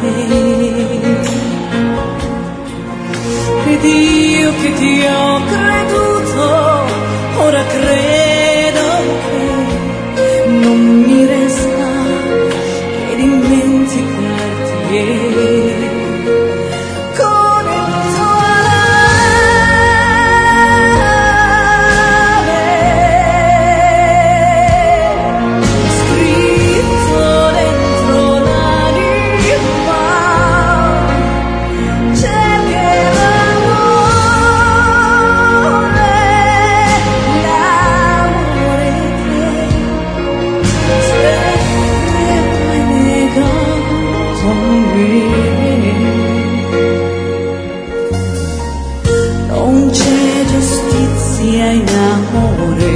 Ed io che ti ho creduto, ora credo che non mi resta che dimenticarti. Con il tuo nome scritto dentro l'anima, non c'è giustizia in amore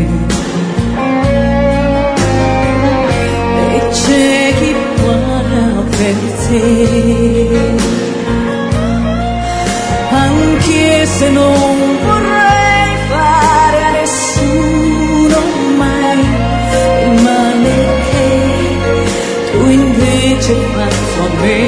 e c'è chi paga per te, anche se non vorrei fare a nessuno mai il male che tu invece hai fatto a me.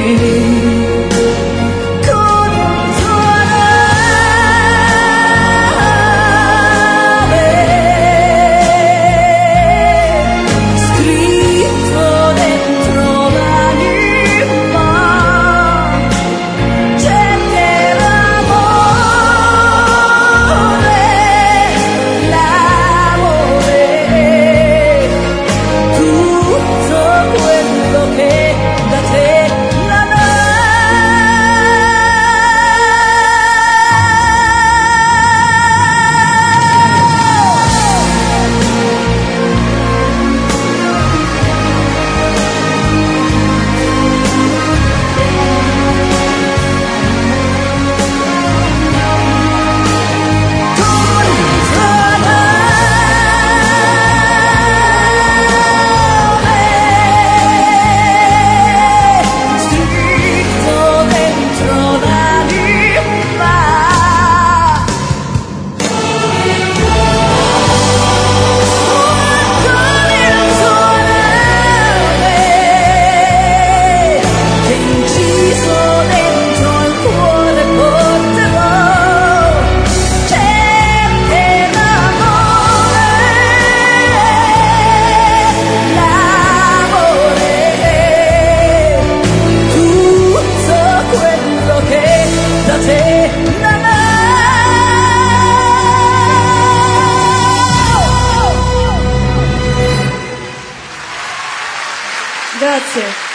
Grazie.